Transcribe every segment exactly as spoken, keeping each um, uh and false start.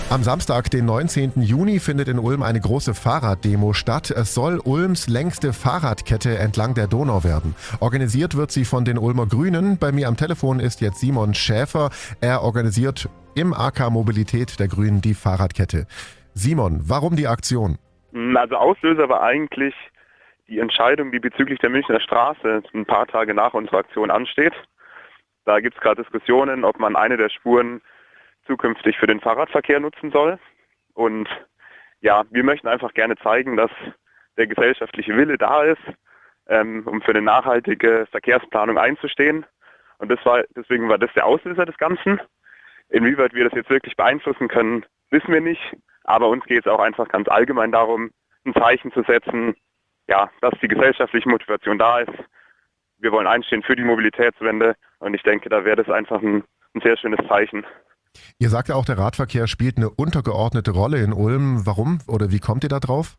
Am Samstag, den neunzehnten Juni, findet in Ulm eine große Fahrraddemo statt. Es soll Ulms längste Fahrradkette entlang der Donau werden. Organisiert wird sie von den Ulmer Grünen. Bei mir am Telefon ist jetzt Simon Schäfer. Er organisiert im A K Mobilität der Grünen die Fahrradkette. Simon, warum die Aktion? Also Auslöser war eigentlich die Entscheidung, die bezüglich der Münchner Straße ein paar Tage nach unserer Aktion ansteht. Da gibt es gerade Diskussionen, ob man eine der Spuren zukünftig für den Fahrradverkehr nutzen soll. Und ja, wir möchten einfach gerne zeigen, dass der gesellschaftliche Wille da ist, ähm, um für eine nachhaltige Verkehrsplanung einzustehen. Und das war, deswegen war das der Auslöser des Ganzen. Inwieweit wir das jetzt wirklich beeinflussen können, wissen wir nicht. Aber uns geht es auch einfach ganz allgemein darum, ein Zeichen zu setzen, ja, dass die gesellschaftliche Motivation da ist. Wir wollen einstehen für die Mobilitätswende. Und ich denke, da wäre das einfach ein, ein sehr schönes Zeichen. Ihr sagt ja auch, der Radverkehr spielt eine untergeordnete Rolle in Ulm. Warum oder wie kommt ihr da drauf?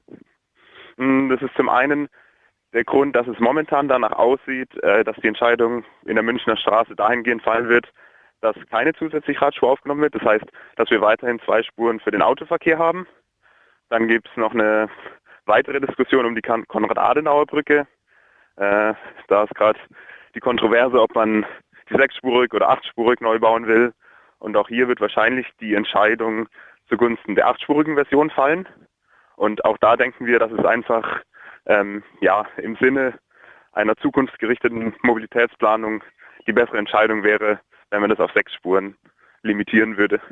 Das ist zum einen der Grund, dass es momentan danach aussieht, dass die Entscheidung in der Münchner Straße dahingehend fallen wird, dass keine zusätzliche Radspur aufgenommen wird. Das heißt, dass wir weiterhin zwei Spuren für den Autoverkehr haben. Dann gibt es noch eine weitere Diskussion um die Konrad-Adenauer-Brücke. Da ist gerade die Kontroverse, ob man die sechsspurig oder achtspurig neu bauen will. Und auch hier wird wahrscheinlich die Entscheidung zugunsten der achtspurigen Version fallen. Und auch da denken wir, dass es einfach ähm, ja, im Sinne einer zukunftsgerichteten Mobilitätsplanung die bessere Entscheidung wäre, wenn man das auf sechs Spuren limitieren würde.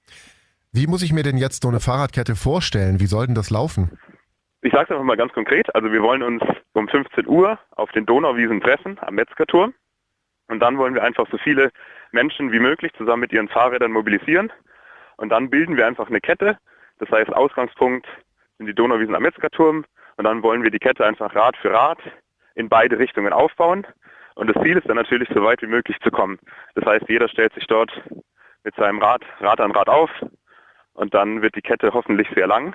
Wie muss ich mir denn jetzt so eine Fahrradkette vorstellen? Wie soll denn das laufen? Ich sage es einfach mal ganz konkret. Also wir wollen uns um fünfzehn Uhr auf den Donauwiesen treffen, am Metzgerturm. Und dann wollen wir einfach so viele Menschen wie möglich zusammen mit ihren Fahrrädern mobilisieren. Und dann bilden wir einfach eine Kette. Das heißt, Ausgangspunkt sind die Donauwiesen am Metzgerturm. Und dann wollen wir die Kette einfach Rad für Rad in beide Richtungen aufbauen. Und das Ziel ist dann natürlich, so weit wie möglich zu kommen. Das heißt, jeder stellt sich dort mit seinem Rad, Rad an Rad auf. Und dann wird die Kette hoffentlich sehr lang.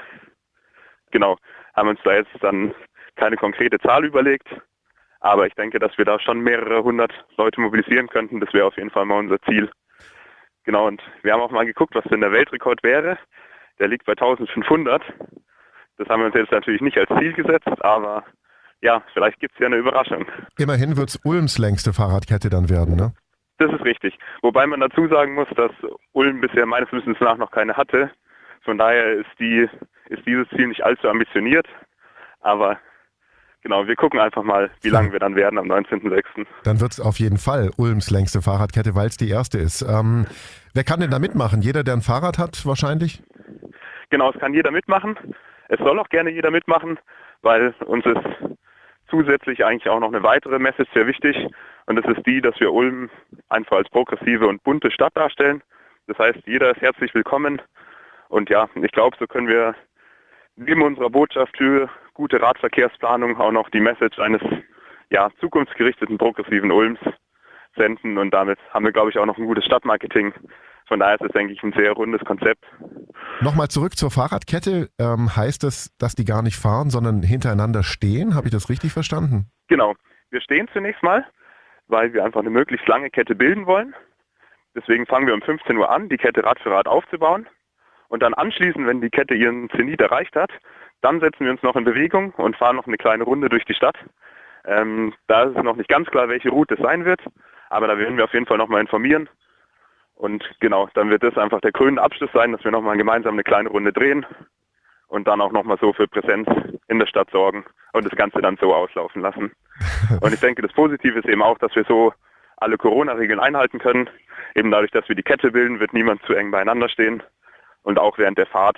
Genau, haben uns da jetzt dann keine konkrete Zahl überlegt. Aber ich denke, dass wir da schon mehrere hundert Leute mobilisieren könnten. Das wäre auf jeden Fall mal unser Ziel. Genau, und wir haben auch mal geguckt, was denn der Weltrekord wäre. Der liegt bei eintausendfünfhundert. Das haben wir uns jetzt natürlich nicht als Ziel gesetzt, aber ja, vielleicht gibt es ja eine Überraschung. Immerhin wird es Ulms längste Fahrradkette dann werden, ne? Das ist richtig. Wobei man dazu sagen muss, dass Ulm bisher meines Wissens nach noch keine hatte. Von daher ist, die, ist dieses Ziel nicht allzu ambitioniert. Aber genau, wir gucken einfach mal, wie lang wir dann werden am neunzehnten sechsten Dann wird es auf jeden Fall Ulms längste Fahrradkette, weil es die erste ist. Ähm, wer kann denn da mitmachen? Jeder, der ein Fahrrad hat, wahrscheinlich? Genau, es kann jeder mitmachen. Es soll auch gerne jeder mitmachen, weil uns ist zusätzlich eigentlich auch noch eine weitere Message sehr wichtig. Und das ist die, dass wir Ulm einfach als progressive und bunte Stadt darstellen. Das heißt, jeder ist herzlich willkommen. Und ja, ich glaube, so können wir neben unserer Botschaft für gute Radverkehrsplanung auch noch die Message eines ja, zukunftsgerichteten, progressiven Ulms senden. Und damit haben wir, glaube ich, auch noch ein gutes Stadtmarketing. Von daher ist es, denke ich, ein sehr rundes Konzept. Nochmal zurück zur Fahrradkette. Ähm, heißt das, dass die gar nicht fahren, sondern hintereinander stehen? Habe ich das richtig verstanden? Genau. Wir stehen zunächst mal, weil wir einfach eine möglichst lange Kette bilden wollen. Deswegen fangen wir um fünfzehn Uhr an, die Kette Rad für Rad aufzubauen. Und dann anschließend, wenn die Kette ihren Zenit erreicht hat, dann setzen wir uns noch in Bewegung und fahren noch eine kleine Runde durch die Stadt. Ähm, da ist es noch nicht ganz klar, welche Route es sein wird, aber da werden wir auf jeden Fall nochmal informieren. Und genau, dann wird das einfach der grüne Abschluss sein, dass wir nochmal gemeinsam eine kleine Runde drehen und dann auch nochmal so für Präsenz in der Stadt sorgen und das Ganze dann so auslaufen lassen. Und ich denke, das Positive ist eben auch, dass wir so alle Corona-Regeln einhalten können. Eben dadurch, dass wir die Kette bilden, wird niemand zu eng beieinander stehen. Und auch während der Fahrt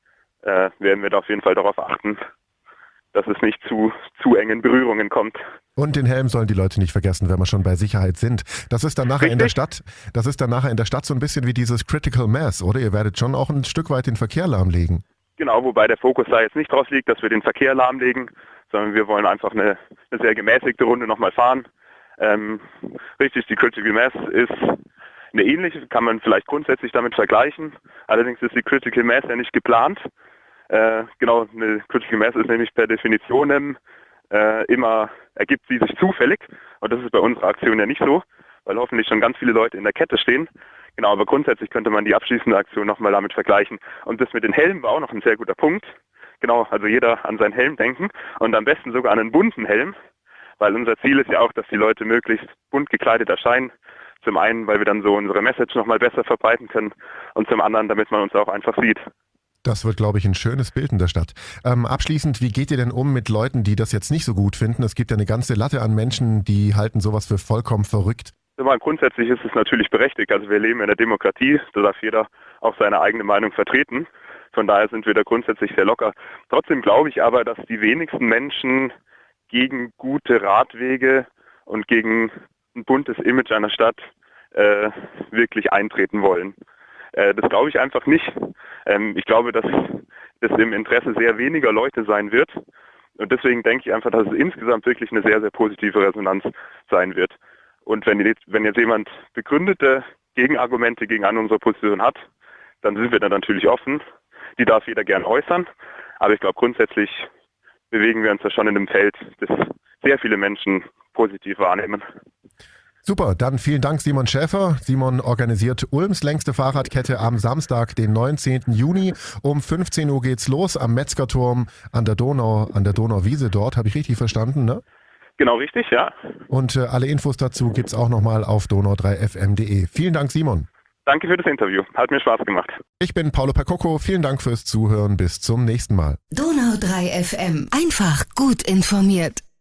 äh, werden wir da auf jeden Fall darauf achten, dass es nicht zu, zu engen Berührungen kommt. Und den Helm sollen die Leute nicht vergessen, wenn wir schon bei Sicherheit sind. Das ist dann nachher Richtig. in der Stadt, das ist dann nachher in der Stadt so ein bisschen wie dieses Critical Mass, oder? Ihr werdet schon auch ein Stück weit den Verkehr lahmlegen. Genau, wobei der Fokus da jetzt nicht draus liegt, dass wir den Verkehr lahmlegen, sondern wir wollen einfach eine, eine sehr gemäßigte Runde nochmal fahren. Ähm, richtig, die Critical Mass ist eine ähnliche, kann man vielleicht grundsätzlich damit vergleichen. Allerdings ist die Critical Mass ja nicht geplant. Äh, genau, eine Critical Mass ist nämlich per Definition äh, immer, ergibt sie sich zufällig. Und das ist bei unserer Aktion ja nicht so, weil hoffentlich schon ganz viele Leute in der Kette stehen. Genau, aber grundsätzlich könnte man die abschließende Aktion nochmal damit vergleichen. Und das mit den Helmen war auch noch ein sehr guter Punkt. Genau, also jeder an seinen Helm denken und am besten sogar an einen bunten Helm, weil unser Ziel ist ja auch, dass die Leute möglichst bunt gekleidet erscheinen. Zum einen, weil wir dann so unsere Message nochmal besser verbreiten können und zum anderen, damit man uns auch einfach sieht. Das wird, glaube ich, ein schönes Bild in der Stadt. Ähm, abschließend, wie geht ihr denn um mit Leuten, die das jetzt nicht so gut finden? Es gibt ja eine ganze Latte an Menschen, die halten sowas für vollkommen verrückt. Aber grundsätzlich ist es natürlich berechtigt. Also wir leben in der Demokratie, da darf jeder auch seine eigene Meinung vertreten. Von daher sind wir da grundsätzlich sehr locker. Trotzdem glaube ich aber, dass die wenigsten Menschen gegen gute Radwege und gegen ein buntes Image einer Stadt äh, wirklich eintreten wollen. Äh, das glaube ich einfach nicht. Ähm, ich glaube, dass das im Interesse sehr weniger Leute sein wird. Und deswegen denke ich einfach, dass es insgesamt wirklich eine sehr, sehr positive Resonanz sein wird. Und wenn jetzt, wenn jetzt jemand begründete Gegenargumente gegen eine unserer Position hat, dann sind wir da natürlich offen. Die darf jeder gern äußern. Aber ich glaube, grundsätzlich bewegen wir uns da schon in einem Feld, das sehr viele Menschen positiv wahrnehmen. Super, dann vielen Dank Simon Schäfer. Simon organisiert Ulms längste Fahrradkette am Samstag, den neunzehnten Juni. Um fünfzehn Uhr geht's los am Metzgerturm an der Donau, an der Donauwiese dort. Habe ich richtig verstanden, ne? Genau, richtig, ja. Und äh, alle Infos dazu gibt's auch nochmal auf donau drei f m punkt de. Vielen Dank, Simon. Danke für das Interview. Hat mir Spaß gemacht. Ich bin Paolo Percocco. Vielen Dank fürs Zuhören. Bis zum nächsten Mal. Donau drei F M. Einfach gut informiert.